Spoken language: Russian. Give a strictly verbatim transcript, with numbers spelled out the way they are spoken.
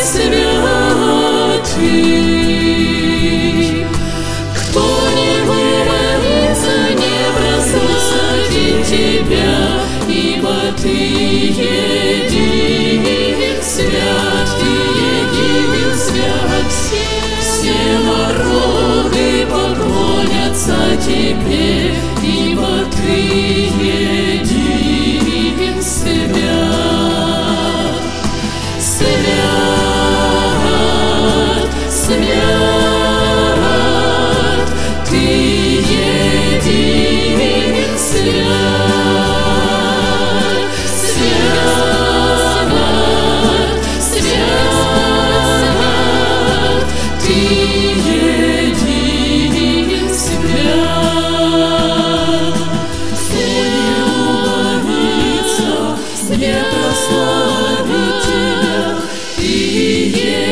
святый. Кто не боится не прославить Тебя, ибо Ты един свят, Ты един свят. Все народы поклонятся Тебе, ибо Ты един свят. Свят, свят, Ты един свят. Свят, свят, Ты един свят. Кто не уловится, не прославит Тебя, Ты един